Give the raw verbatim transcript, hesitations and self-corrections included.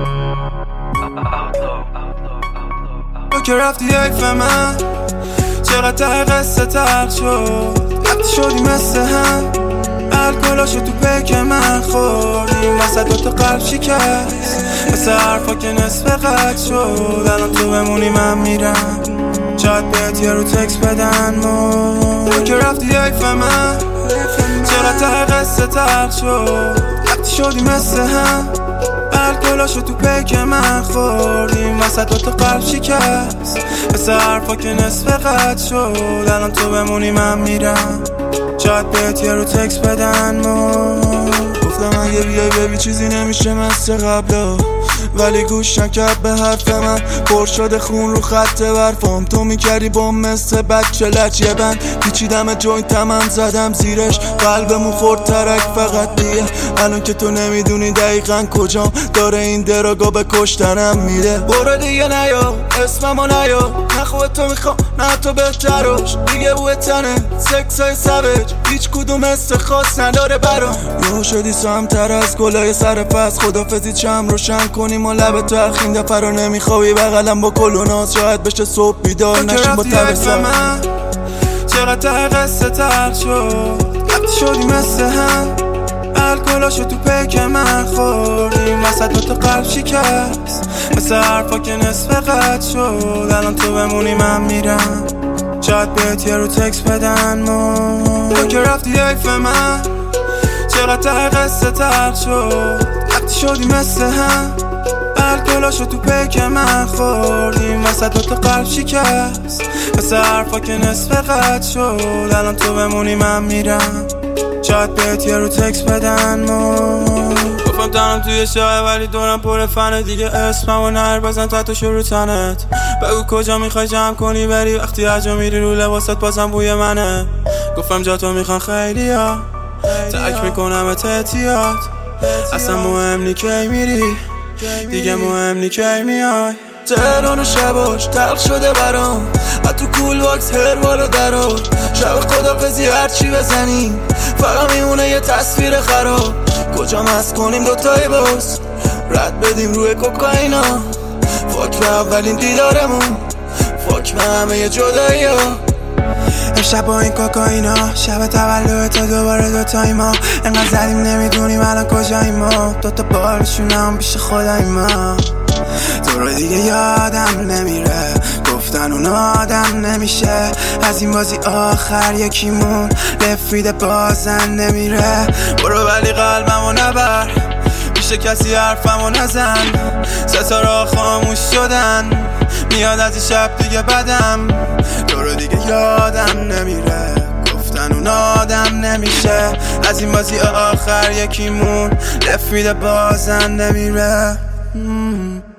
تو که رفتی حیف من چقدر ته قصه تلخ شد وقتی شدی مثل هم الکلاشو تو پیک من خوردیم وسط دوتا قلب شکست مثل حرفا که نصف قد شد الان تو بمونی من میرم شاید بهت یه رو تکس بدن ما تو که رفتی حیف من چقدر ته قصه تلخ شد وقتی شدی مثل هم الکلاشو تو پیک من خوردیم وسط دوتا قلب شکست مثل حرفا که نصف قد شد الان تو بمونی من میرم شاید بهت یه رو تکس بدن ما گفتم اگه بیای ببی چیزی نمیشه مثل قبلا ولی گوش نکرد به حرف من پر شده خون رو خط برفام تو میکردی با مثل بچه لچ یه بند پیچیدم جوینتم هم زدم زیرش قلبمون خورد ترک فقط دیگه الان که تو نمیدونی دقیقا کجام داره این دراگا به کشتنم میده برو دیگه نیا اسممو نیا نه خوبه تو میخوام نه تو بهتراش دیگه بوی تنه سکس های سوج هیچ کدوم مثل خاص نداره برام یهو شدی سمتر از گلای سر پس خدافزی چم روشن کنیم و لب تو اخین دفعه رو نمیخوابی بغلم با کل و ناز شاید بشه صبح بیدار نشیم با ترسم چقدر ته قصه تلخ شد وقتی شدی مثل هم الکلاشو تو پیک من خوردیم وسط دوتا قلب شکست مثل حرفا که نصف قد شد الان تو بمونی من میرم شاید بهت یه رو تکس بدن ما تو که رفتی حیف من چقدر ته قصه تلخ شد وقتی شدی مثل هم الکلاشو تو پیک من خوردیم وسط دوتا قلب شکست مثل حرفا که نصف قد شد الان تو بمونی من میرم شاید بهت یه رو تکس بدن ما گفتم تنم توی شاه ولی دورم پر فنه دیگه اسممو نر بزن تا تو شروع تنت بگو کجا میخوای جمع کنی بری وقتی هجا میری رو لباست بازم بوی منه گفتم جا تو میخوان خیلی ها ترک میکنم اتحتیات اصلا مهم نی کی میری دیگه مهم نی کی میای تهران و شباش تلخ شده برام حتی کول واکس هر بالو درا شب خدافزی هرچی بزنیم فقط میمونه یه تصویر خراب کجا مست کنیم دوتایی باز رد بدیم روی کوکائینا فاک به اولین دیدارمون فاک به همه جدایی ها امشب با این کوکائینا شب تولد تا دوباره دوتایی ما انقدر زدیم نمیدونیم الان کجاییم ما دوتا بالشونم پیش خداییم ما تو رو دیگه یادم نمیره گفتن اون آدم نمیشه از این بازی آخر یکیمون لفیده بازن نمیره برو ولی قلبمو نبر پیش کسی حرفمو نزن ستاره خاموش شدن میاد از این شب دیگه بدم تو رو دیگه یادم نمیره گفتن اون آدم نمیشه از این بازی آخر یکیمون لفیده بازن نمیره